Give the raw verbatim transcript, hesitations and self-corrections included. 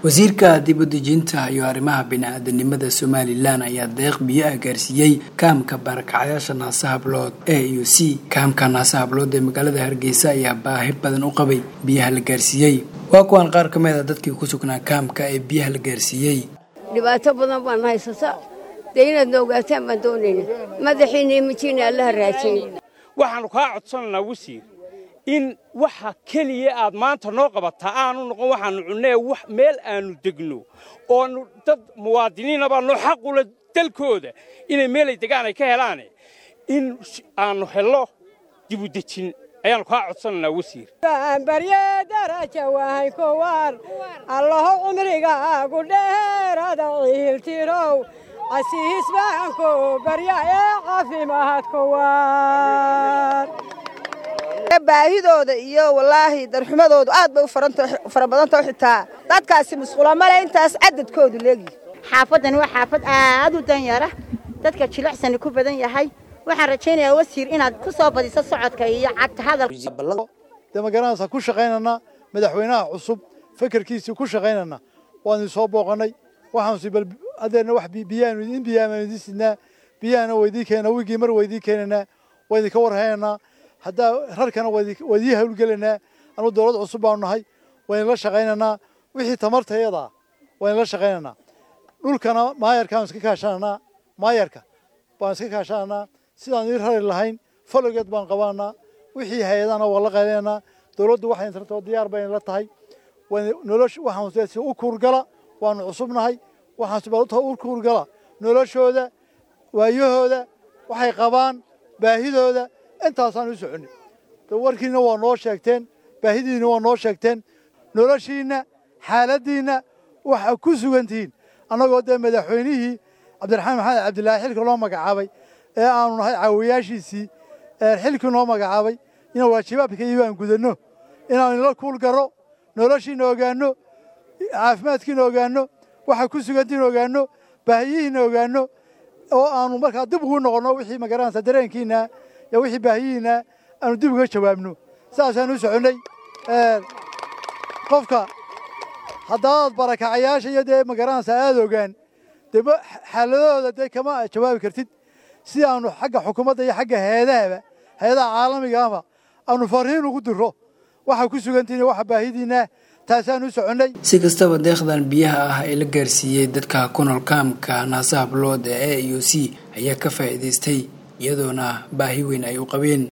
wasiirka dib-u-dejinta iyo arrimaha bini'aadanimada Somaliland ayaa deeq biyo ah gaarsiiyay kaamka barakacayaasha Naasa Hablood A U C kaamka Naasa Hablood ee magaalada Hargeysa ayaa baahi badan u qabay biyaha la gaarsiiyay waa kuwan qaar ka mid ah dadkii ku sugnaa kaamka ee biyaha la gaarsiiyay dhibaato badan baan haysata deynad noogaataan baan doonayna madaxiina imijiina Allah raajin waxaanu ka codsanaynaa wasiir in waxa kaliya aad maanta noo qabataa aanu noqon waxaanu cunay wax meel aanu degno oo dad muwaadiniin ah noo xaq u leh dalkooda inay meel ay degaan ay ka helaan in aanu helo dib u dejin ayaan ka codsanaynaa wasiir bariye daraja wahay ko war Allah umriga ugu dheerada iltirow asiis baan ko bariye caafimaad ko war baahidooda iyo wallaahi darxumadoodu aad bay u fara badan tahay xitaa dadkaasi mas'uula male intaas cadadkoodu leegi xaafadan waa xaafad aad u danyara dadka jilicsan ku badan yahay waxaan rajaynayaa wasiir inaad ku soo badiso socodka iyo cagta hadalka dama garanaysa ku shaqeynana madaxweynaha cusub fikirkiisa ku shaqeynana waan soo booqanay waxaan si bal adeena wax biyaan in biyaan idisna biyaan weydii keena wigi mar weydii keenana weydii ka warhayna hadda rarkana weydii hawlgalana anu dawlad cusub baan nahay waan la shaqeynana wixii tamartayada waan la shaqeynana dhulkana maayarkaan iska kaashanana maayarka baan iska kaashanana sidaan ir rar lahayn falogeed baan qabaana wixii hay'adana wala qaleena dawladdu waxay inta diyaar bay la tahay nolosh waxaan si u kurgala waan cusubnahay waxaan sababta u kurgala noloshooda waayahooda waxay qabaan baahidooda intaasaan u soconay warkiina waa noo sheegteen baahidiina waa noo sheegteen noloshiina xaaladiina waxa ku sugantiin anagoo de madaxweynihii Cabdiraxmaan Maxamed Cabdilaahi xilka loo magacaabay ee aanu nahay caawiyaashiisii ee xilka loo magacaabay in waajibaadka iibaan gudano inaan la kuul garo noloshiina ogaano caafimaadkiina ogaano waxa ku sugantiin ogaano baahiyihiina ogaano oo aanu markaa dib ugu noqono wixii magaranaysa dareenkiina iyo wixii baahiyihiina aanu dib uga jawaabno saasaan u soconay ee qofka haddaad barakacayaasha iyo de magaranaysa aad ogaan dib xaaladooda de kama jawaabi kartid si aanu xagga xukuumadda iyo xagga hay'adaha hay'adaha caalamiga ah aanu fariin ugu diro waxa ku sugantiin waxa baahidiina taasaan u soconay si kastaba deeqdan biyaha ah ee la gaarsiiyay dadka ku nool kaamka Naasa Hablood ee A U C ayaa ka faa'iideystay iyadoona baahi weyn ay u qabeen